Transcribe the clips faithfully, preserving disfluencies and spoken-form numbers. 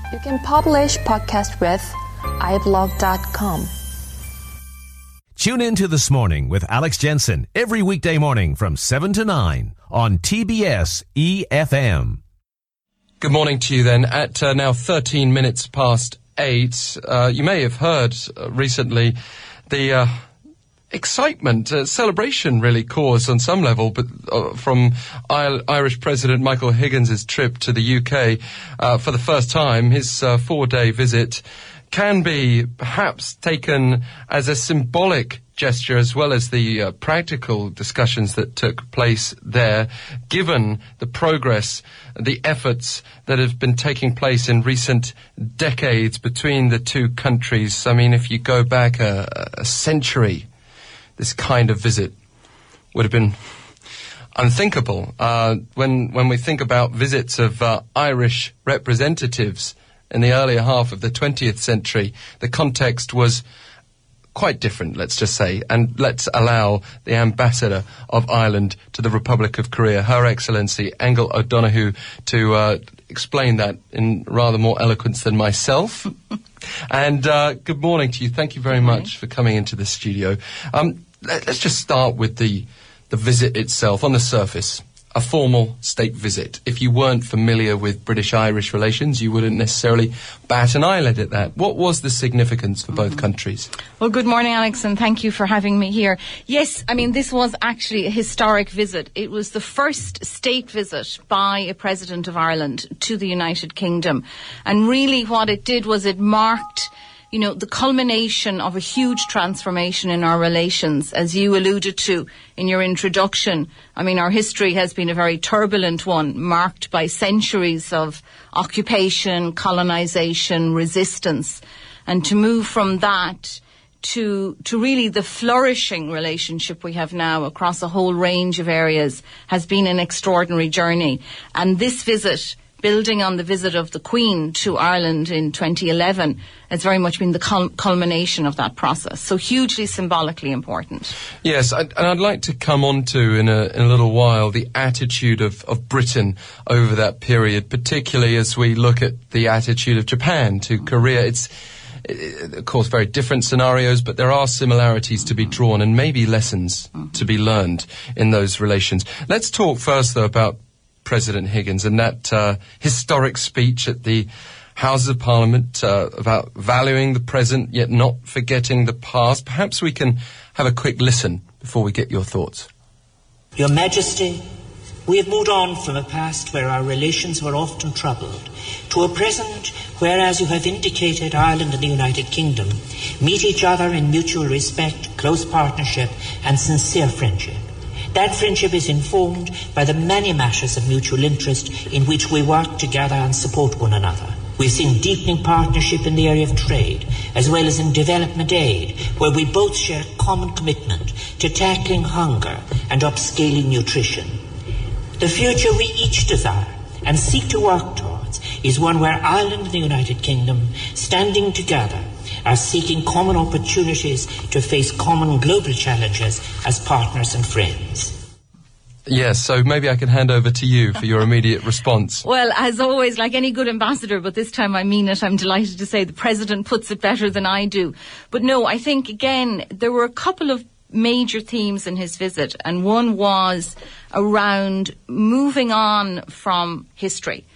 You can publish podcast with i blog dot com. Tune in to This Morning with Alex Jensen every weekday morning from seven to nine on T B S E F M. Good morning to you then. At uh, now thirteen minutes past eight, uh, you may have heard uh, recently the uh, excitement, uh, celebration really caused on some level, but uh, from I- Irish President Michael Higgins' trip to the U K uh, for the first time. His uh, four-day visit can be perhaps taken as a symbolic gesture as well as the uh, practical discussions that took place there, given the progress, the efforts that have been taking place in recent decades between the two countries. I mean, if you go back a, a century, this kind of visit would have been unthinkable. Uh, when when we think about visits of uh, Irish representatives in the earlier half of the twentieth century, the context was quite different, let's just say. And let's allow the ambassador of Ireland to the Republic of Korea, Her Excellency Angel O'Donoghue, to uh, explain that in rather more eloquence than myself. And uh, good morning to you. Thank you very much for coming into the studio. Um, let, let's just start with the the visit itself. On the surface, a formal state visit. If you weren't familiar with British-Irish relations, you wouldn't necessarily bat an eyelid at that. What was the significance for both mm-hmm. countries? Well, good morning, Alex, and thank you for having me here. Yes, I mean, this was actually a historic visit. It was the first state visit by a President of Ireland to the United Kingdom. And really what it did was it marked, you know, the culmination of a huge transformation in our relations, as you alluded to in your introduction. I mean, our history has been a very turbulent one, marked by centuries of occupation, colonization, resistance. And to move from that to to really the flourishing relationship we have now across a whole range of areas has been an extraordinary journey. And this visit, building on the visit of the Queen to Ireland in twenty eleven, has very much been the cul- culmination of that process. So hugely symbolically important. Yes, I, and I'd like to come on to in a, in a little while the attitude of, of Britain over that period, particularly as we look at the attitude of Japan to mm-hmm. Korea. It's, it, of course, very different scenarios, but there are similarities to be drawn and maybe lessons mm-hmm. to be learned in those relations. Let's talk first, though, about President Higgins and that uh, historic speech at the Houses of Parliament uh, about valuing the present yet not forgetting the past. Perhaps we can have a quick listen before we get your thoughts. Your Majesty, we have moved on from a past where our relations were often troubled to a present where, as you have indicated, Ireland and the United Kingdom meet each other in mutual respect, close partnership and sincere friendship. That friendship is informed by the many matters of mutual interest in which we work together and support one another. We've seen deepening partnership in the area of trade, as well as in development aid, where we both share common commitment to tackling hunger and upscaling nutrition. The future we each desire and seek to work towards is one where Ireland and the United Kingdom, standing together, are seeking common opportunities to face common global challenges as partners and friends. Yes, so maybe I can hand over to you for your immediate response. Well, as always, like any good ambassador, but this time I mean it, I'm delighted to say the President puts it better than I do. But no, I think, again, there were a couple of major themes in his visit, and one was around moving on from history,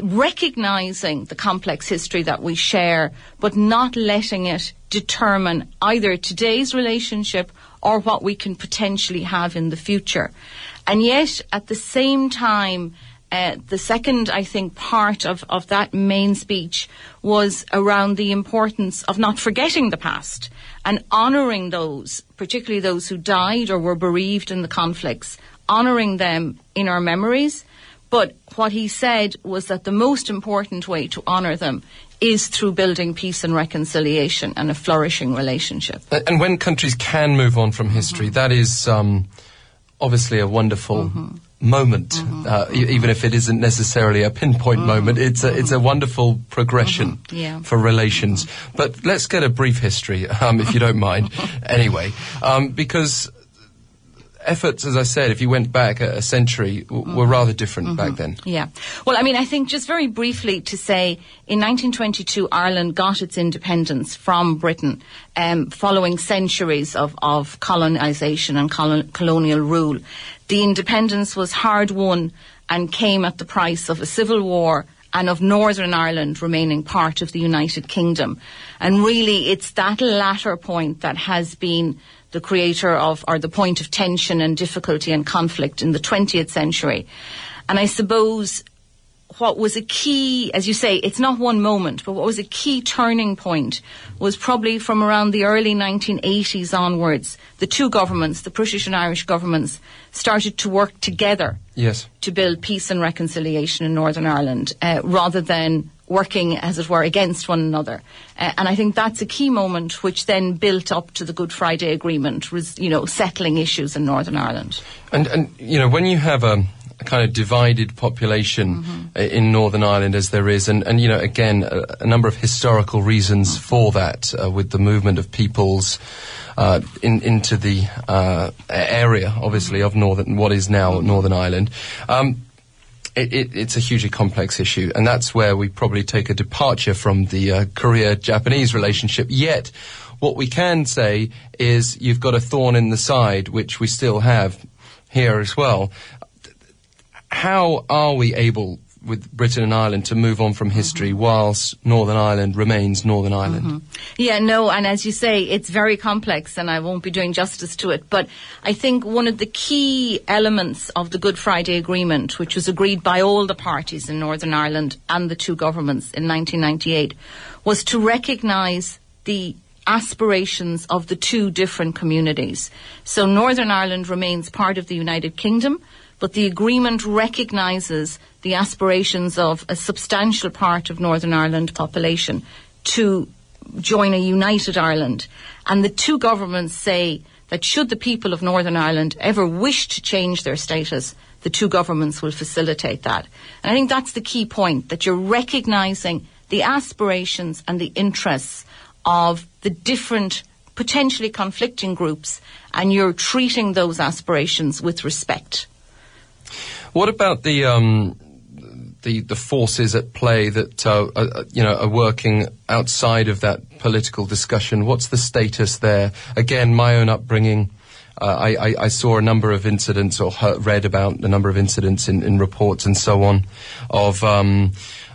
recognising the complex history that we share, but not letting it determine either today's relationship or what we can potentially have in the future. And yet, at the same time, uh, the second, I think, part of, of that main speech was around the importance of not forgetting the past and honouring those, particularly those who died or were bereaved in the conflicts, honouring them in our memories. But what he said was that the most important way to honour them is through building peace and reconciliation and a flourishing relationship. And when countries can move on from history, mm-hmm. that is um, obviously a wonderful mm-hmm. moment, mm-hmm. uh, e- even if it isn't necessarily a pinpoint mm-hmm. moment. It's a, it's a wonderful progression mm-hmm. yeah. for relations. Mm-hmm. But let's get a brief history, um, if you don't mind, anyway, um, because efforts, as I said, if you went back a, a century, w- mm-hmm. were rather different mm-hmm. back then. Yeah. Well, I mean, I think just very briefly to say, in nineteen twenty-two, Ireland got its independence from Britain um, following centuries of, of colonisation and colon- colonial rule. The independence was hard won and came at the price of a civil war and of Northern Ireland remaining part of the United Kingdom. And really, it's that latter point that has been the creator of, or the point of tension and difficulty and conflict in the twentieth century. And I suppose what was a key, as you say, it's not one moment, but what was a key turning point was probably from around the early nineteen eighties onwards. The two governments, the British and Irish governments, started to work together yes. to build peace and reconciliation in Northern Ireland, uh, rather than working, as it were, against one another. Uh, and I think that's a key moment which then built up to the Good Friday Agreement, was, you know, settling issues in Northern Ireland. And, and you know, when you have a, a kind of divided population mm-hmm. in Northern Ireland, as there is, and, and you know, again, a, a number of historical reasons mm-hmm. for that, uh, with the movement of peoples uh, in, into the uh, area, obviously, mm-hmm. of Northern, what is now mm-hmm. Northern Ireland. Um, It, it, it's a hugely complex issue, and that's where we probably take a departure from the uh, Korea-Japanese relationship. Yet, what we can say is you've got a thorn in the side, which we still have here as well. How are we able, with Britain and Ireland, to move on from history mm-hmm. whilst Northern Ireland remains Northern Ireland? Mm-hmm. Yeah, no, and as you say, it's very complex, and I won't be doing justice to it. But I think one of the key elements of the Good Friday Agreement, which was agreed by all the parties in Northern Ireland and the two governments in nineteen ninety-eight, was to recognise the aspirations of the two different communities. So Northern Ireland remains part of the United Kingdom, but the agreement recognises the aspirations of a substantial part of Northern Ireland population to join a united Ireland. And the two governments say that should the people of Northern Ireland ever wish to change their status, the two governments will facilitate that. And I think that's the key point, that you're recognising the aspirations and the interests of the different, potentially conflicting groups, and you're treating those aspirations with respect. What about the um, the the forces at play that uh, are, you know are working outside of that political discussion? What's the status there? Again, my own upbringing. Uh, I, I, I saw a number of incidents, or heard, read about a number of incidents in, in reports and so on, of um,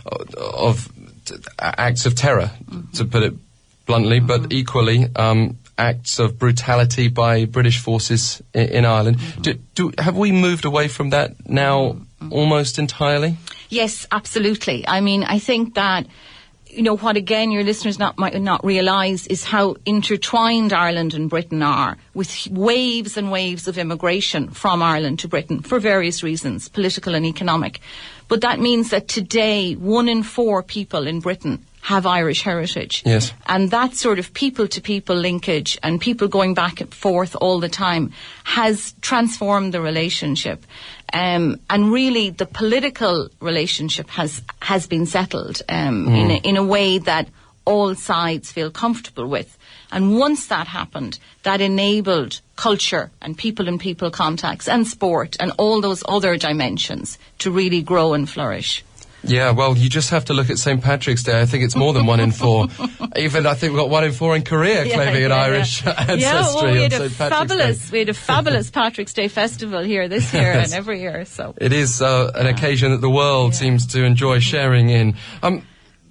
of acts of terror, mm-hmm. to put it bluntly, mm-hmm. but equally. Um, acts of brutality by British forces in, in Ireland. Mm-hmm. Do, do, have we moved away from that now mm-hmm. almost entirely? Yes, absolutely. I mean, I think that, you know, what again your listeners not, might not realise is how intertwined Ireland and Britain are, with waves and waves of immigration from Ireland to Britain for various reasons, political and economic. But that means that today, one in four people in Britain have Irish heritage. Yes. And that sort of people-to-people linkage and people going back and forth all the time has transformed the relationship. Um, and really the political relationship has has been settled um, mm. in, a, in a way that all sides feel comfortable with. And once that happened, that enabled culture and people-and-people contacts and sport and all those other dimensions to really grow and flourish. Yeah, well, you just have to look at Saint Patrick's Day. I think it's more than one in four. Even I think we've got one in four in Korea yeah, claiming yeah, an yeah. Irish ancestry. Yeah, well, we had on a Saint Patrick's fabulous, Day. we had a fabulous Patrick's Day festival here this year Yes. and every year. So it is uh, an yeah. occasion that the world Yeah. seems to enjoy sharing in. Um,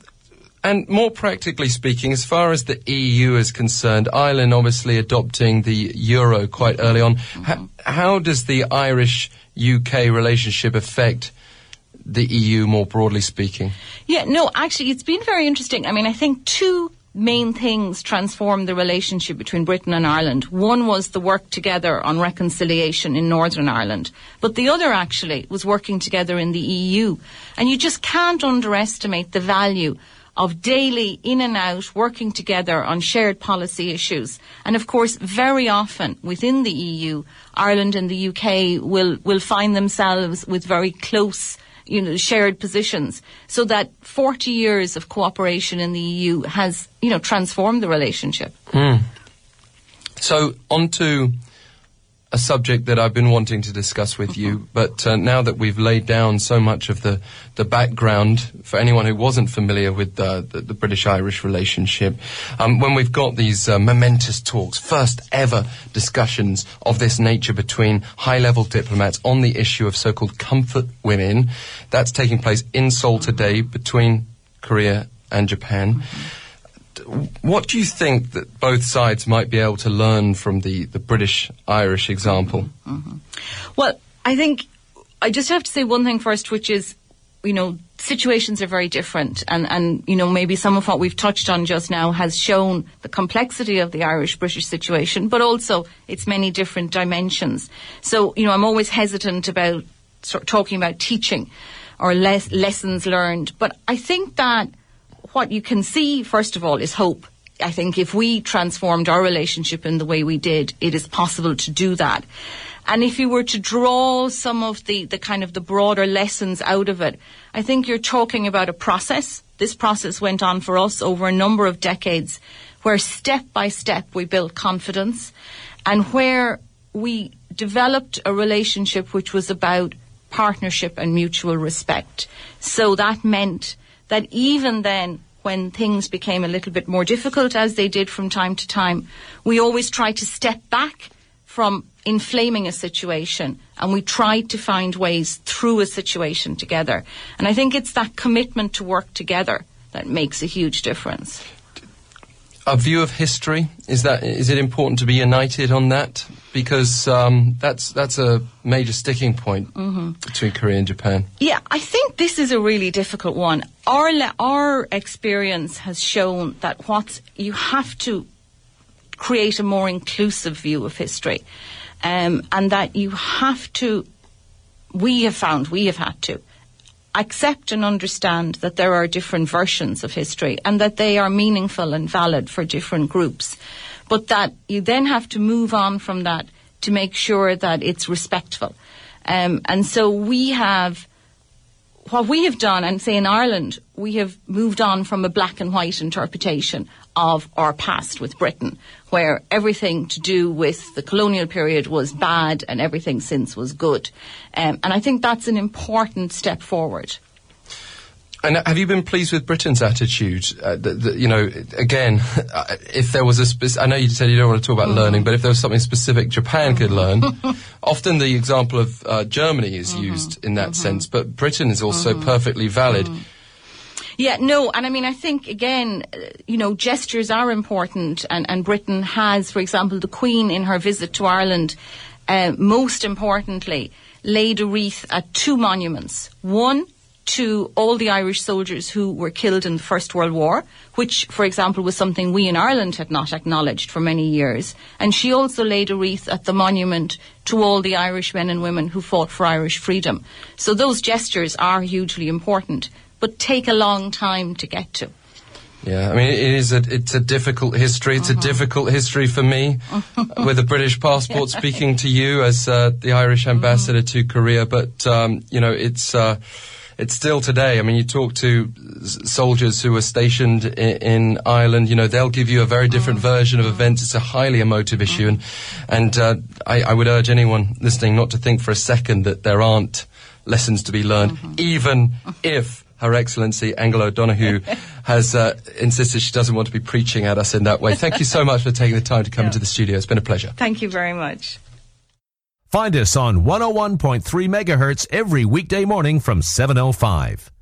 and more practically speaking, as far as the E U is concerned, Ireland obviously adopting the euro quite early on. Mm-hmm. How, how does the Irish-U K relationship affect the E U more broadly speaking? Yeah, no, actually, it's been very interesting. I mean, I think two main things transformed the relationship between Britain and Ireland. One was the work together on reconciliation in Northern Ireland, but the other actually was working together in the E U. And you just can't underestimate the value of daily in and out working together on shared policy issues. And of course, very often within the E U, Ireland and the U K will, will find themselves with very close, you know, shared positions, so that forty years of cooperation in the E U has, you know, transformed the relationship. Mm. So on to a subject that I've been wanting to discuss with you, but uh, now that we've laid down so much of the, the background for anyone who wasn't familiar with uh, the, the British-Irish relationship, um, when we've got these uh, momentous talks, first ever discussions of this nature between high-level diplomats on the issue of so-called comfort women, that's taking place in Seoul today between Korea and Japan. Mm-hmm. What do you think that both sides might be able to learn from the, the British-Irish example? Mm-hmm. Well, I think I just have to say one thing first, which is, you know, situations are very different. And, and, you know, maybe some of what we've touched on just now has shown the complexity of the Irish-British situation, but also its many different dimensions. So, you know, I'm always hesitant about sort of talking about teaching or les- lessons learned. But I think that what you can see, first of all, is hope. I think if we transformed our relationship in the way we did, it is possible to do that. And if you were to draw some of the, the kind of the broader lessons out of it, I think you're talking about a process. This process went on for us over a number of decades, where step by step we built confidence and where we developed a relationship which was about partnership and mutual respect. So that meant that even then, when things became a little bit more difficult, as they did from time to time, we always tried to step back from inflaming a situation, and we tried to find ways through a situation together. And I think it's that commitment to work together that makes a huge difference. A view of history, is that is it important to be united on that? Because um, that's that's a major sticking point mm-hmm. between Korea and Japan. Yeah, I think this is a really difficult one. Our le- our experience has shown that what you have to create a more inclusive view of history, um, and that you have to. We have found we have had to accept and understand that there are different versions of history and that they are meaningful and valid for different groups, but that you then have to move on from that to make sure that it's respectful. Um, and so we have, what we have done, and say in Ireland, we have moved on from a black and white interpretation of our past with Britain, where everything to do with the colonial period was bad and everything since was good. Um, and I think that's an important step forward. And have you been pleased with Britain's attitude? Uh, the, the, you know, again, if there was a spec- I know you said you don't want to talk about mm-hmm. learning, but if there was something specific Japan could learn, often the example of uh, Germany is mm-hmm. used in that mm-hmm. sense, but Britain is also mm-hmm. perfectly valid. Mm-hmm. Yeah, no, and I mean, I think, again, uh, you know, gestures are important, and, and Britain has, for example, the Queen in her visit to Ireland, uh, most importantly, laid a wreath at two monuments. One, to all the Irish soldiers who were killed in the First World War, which, for example, was something we in Ireland had not acknowledged for many years. And she also laid a wreath at the monument to all the Irish men and women who fought for Irish freedom. So those gestures are hugely important, but take a long time to get to. Yeah, I mean, it is a, it's a difficult history. It's uh-huh. a difficult history for me with a British passport speaking to you as uh, the Irish ambassador uh-huh. to Korea. But, um, you know, it's... Uh, It's still today. I mean, you talk to soldiers who are stationed in, in Ireland, you know, they'll give you a very different mm. version of events. It's a highly emotive mm. issue. And, and uh, I, I would urge anyone listening not to think for a second that there aren't lessons to be learned, mm-hmm. even if Her Excellency Angela O'Donoghue has uh, insisted she doesn't want to be preaching at us in that way. Thank you so much for taking the time to come yeah. into the studio. It's been a pleasure. Thank you very much. Find us on one oh one point three megahertz every weekday morning from seven oh five.